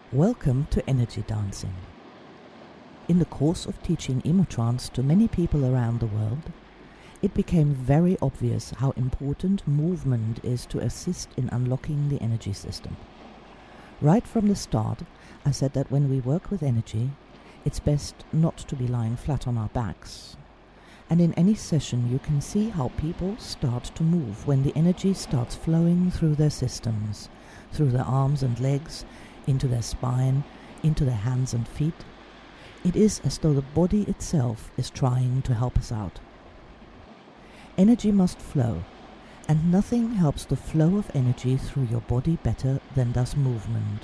Welcome to Energy Dancing. In the course of teaching Emotrance to many people around the world, it became very obvious how important movement is to assist in unlocking the energy system. Right from the start, I said that when we work with energy, it's best not to be lying flat on our backs. And in any session you can see how people start to move when the energy starts flowing through their systems, through their arms and legs, into their spine, into their hands and feet. It is as though the body itself is trying to help us out. Energy must flow, and nothing helps the flow of energy through your body better than does movement.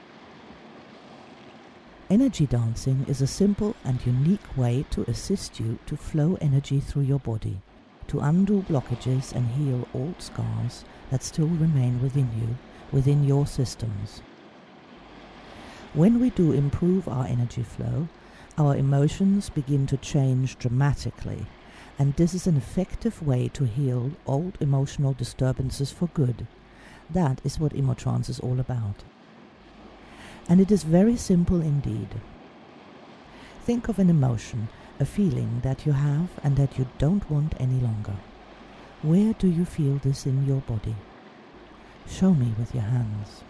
Energy dancing is a simple and unique way to assist you to flow energy through your body, to undo blockages and heal old scars that still remain within you, within your systems. When we do improve our energy flow, our emotions begin to change dramatically, and this is an effective way to heal old emotional disturbances for good. That is what Emotrance is all about. And it is very simple indeed. Think of an emotion, a feeling that you have and that you don't want any longer. Where do you feel this in your body? Show me with your hands.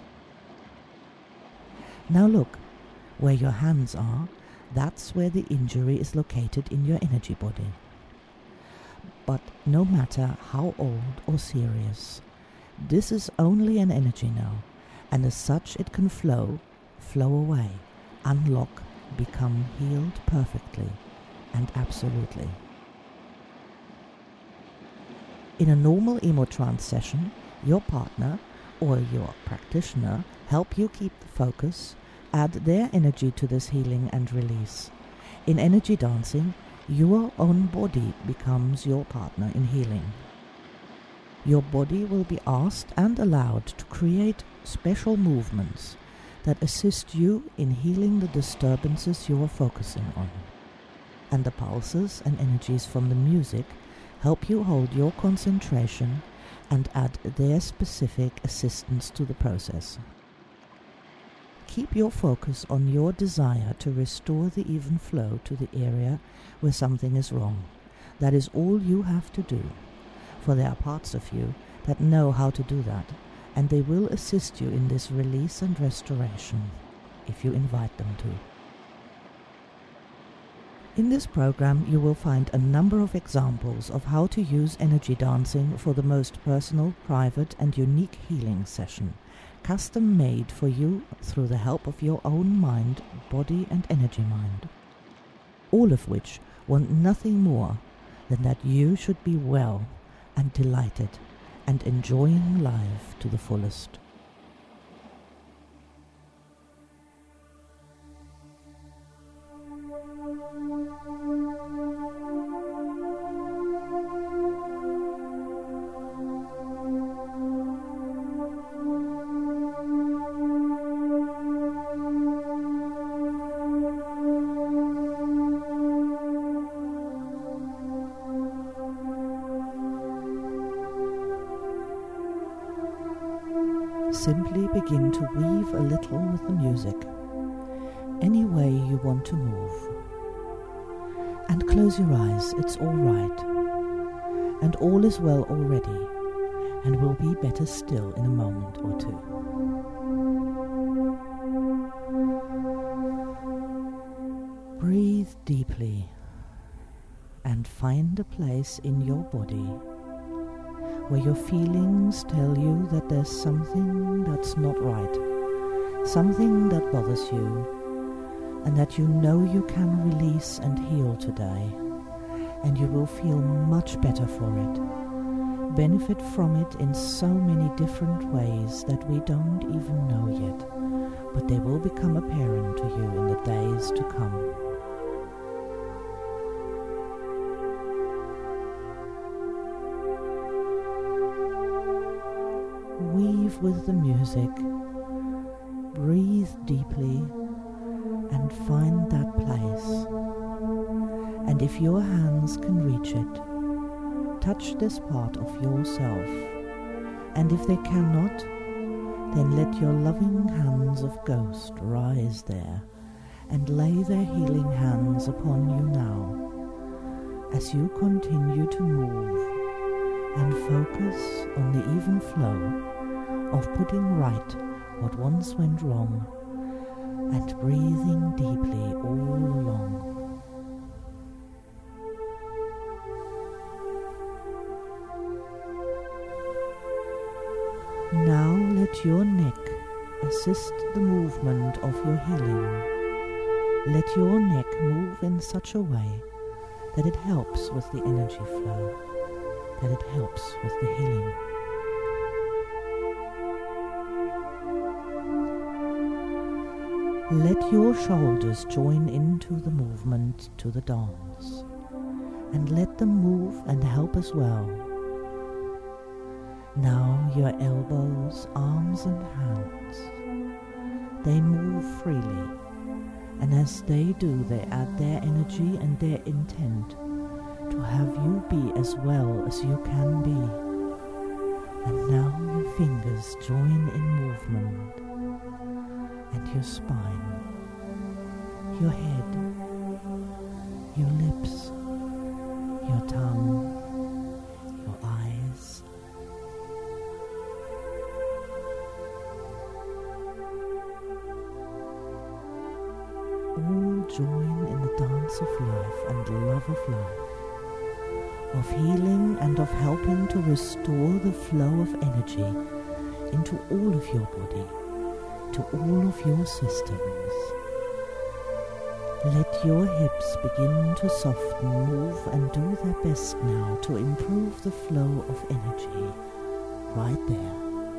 Now look, where your hands are, that's where the injury is located in your energy body. But no matter how old or serious, this is only an energy now, and as such it can flow away, unlock, become healed perfectly and absolutely. In a normal Emotrance session, your partner or your practitioner help you keep the focus, add their energy to this healing and release. In energy dancing, your own body becomes your partner in healing. Your body will be asked and allowed to create special movements that assist you in healing the disturbances you are focusing on. And the pulses and energies from the music help you hold your concentration and add their specific assistance to the process. Keep your focus on your desire to restore the even flow to the area where something is wrong. That is all you have to do, for there are parts of you that know how to do that, and they will assist you in this release and restoration, if you invite them to. In this program you will find a number of examples of how to use energy dancing for the most personal, private and unique healing session, custom made for you through the help of your own mind, body and energy mind. All of which want nothing more than that you should be well and delighted and enjoying life to the fullest. Simply begin to weave a little with the music, any way you want to move. And close your eyes, it's all right. And all is well already, and will be better still in a moment or two. Breathe deeply and find a place in your body where your feelings tell you that there's something that's not right, something that bothers you, and that you know you can release and heal today, and you will feel much better for it, benefit from it in so many different ways that we don't even know yet, but they will become apparent to you in the days to come. Weave with the music, breathe deeply and find that place. And if your hands can reach it, touch this part of yourself. And if they cannot, Then let your loving hands of ghost rise there and lay their healing hands upon you now, as you continue to move and focus on the even flow of putting right what once went wrong and breathing deeply all along. Now let your neck assist the movement of your healing. Let your neck move in such a way that it helps with the energy flow, that it helps with the healing. Let your shoulders join into the movement to the dance, and let them move and help as well. Now your elbows, arms and hands, they move freely, and as they do, they add their energy and their intent to have you be as well as you can be. And now your fingers join in movement, and your spine, your head, your lips, your tongue, your eyes, all join in the dance of life and love of life, of healing and of helping to restore the flow of energy into all of your body, to all of your systems. Let your hips begin to soften, move and do their best now to improve the flow of energy right there.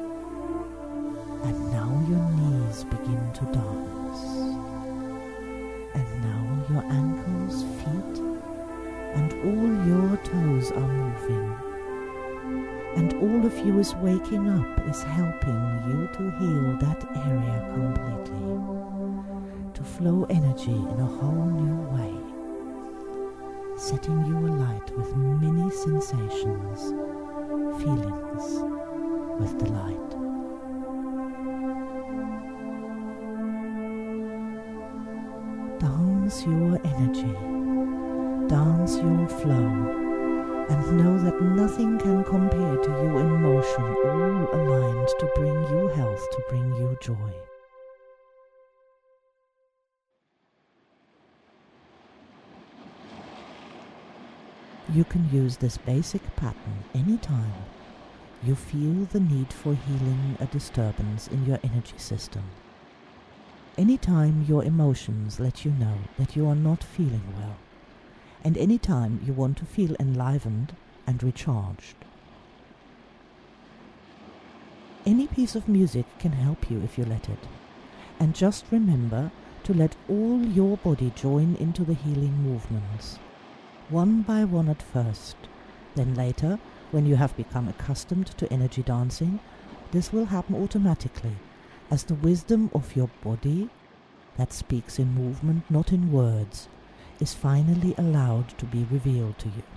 And now your knees begin to dance. And now your ankles, feet, and all your toes are moving. And all of you is waking up, is helping you to heal that area completely, to flow energy in a whole new way, setting you alight with many sensations, feelings, with delight. Dance your energy, dance your flow, and know that nothing can compare to you in motion, all aligned to bring you health, to bring you joy. You can use this basic pattern anytime you feel the need for healing a disturbance in your energy system. Anytime your emotions let you know that you are not feeling well, and anytime you want to feel enlivened and recharged. Any piece of music can help you if you let it, and just remember to let all your body join into the healing movements, one by one at first. Then later, when you have become accustomed to energy dancing, this will happen automatically, as the wisdom of your body, that speaks in movement, not in words, is finally allowed to be revealed to you.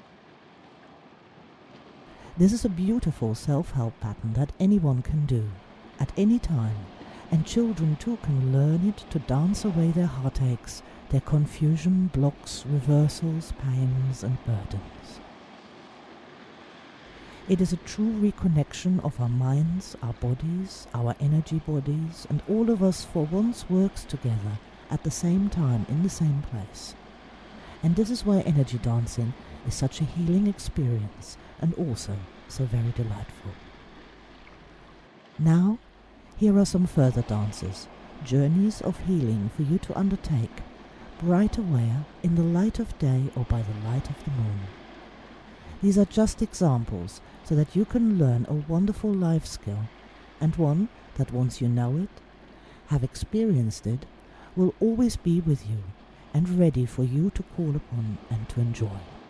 This is a beautiful self-help pattern that anyone can do, at any time, and children too can learn it to dance away their heartaches, their confusion, blocks, reversals, pains and burdens. It is a true reconnection of our minds, our bodies, our energy bodies, and all of us for once works together at the same time in the same place. And this is why energy dancing is such a healing experience and also so very delightful. Now, here are some further dances, journeys of healing for you to undertake, bright aware in the light of day or by the light of the moon. These are just examples so that you can learn a wonderful life skill, and one that once you know it, have experienced it, will always be with you and ready for you to call upon and to enjoy.